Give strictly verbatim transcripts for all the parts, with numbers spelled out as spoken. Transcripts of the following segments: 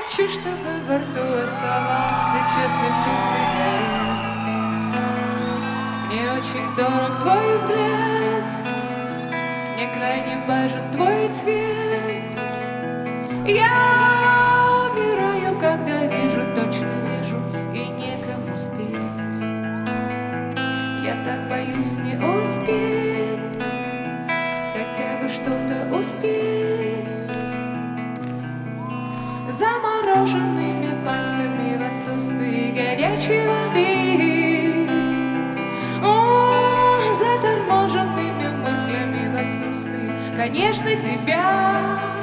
хочу, чтобы во рту оставался честный вкус сигарет. Мне очень дорог твой взгляд, мне крайне важен твой цвет. Я умираю, когда вижу, точно вижу, и некому спеть. Я так боюсь не успеть, хотя бы что-то успеть. Замороженными пальцами в отсутствии горячей воды, О, заторможенными мыслями в отсутствии, конечно, тебя.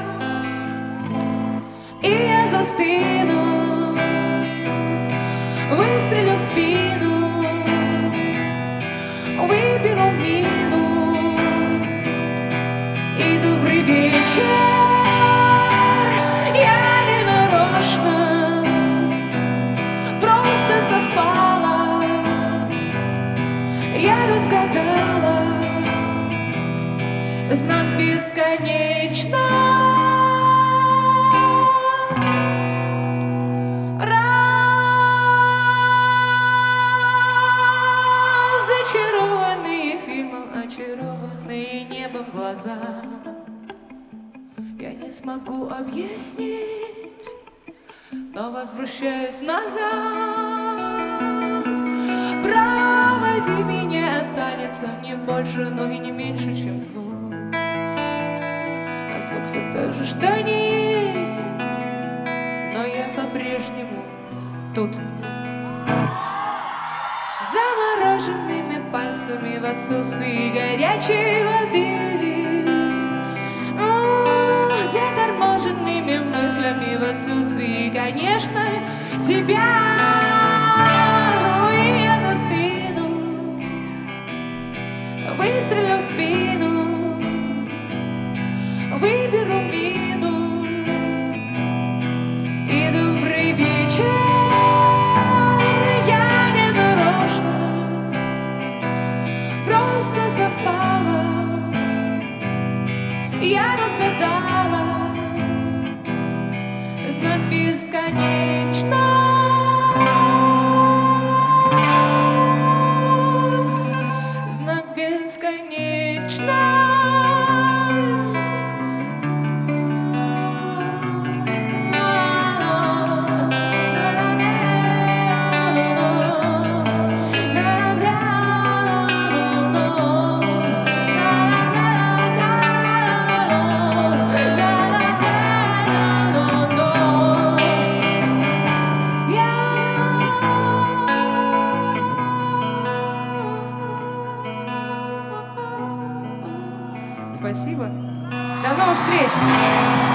И я застыну, выстрелю в спину, выберу мину и добрый вечер. Я не нарочно, просто совпало, я разгадала знак бесконечности. Разочарованные фильмом, очарованные небом глаза, я не смогу объяснить, но возвращаюсь назад. Проводи меня, останется не больше, но и не меньше, чем звук. А звук все тот же, что нить, но я по-прежнему тут. Замороженными пальцами в отсутствии горячей воды, О, заторможенными мыслями в отсутствии, конечно, тебя. И я застыну, выстрелю в спину, выберу мину и добрый вечер. Просто совпало, я разгадала знак бесконечности. Знак бесконечности. Спасибо. До новых встреч!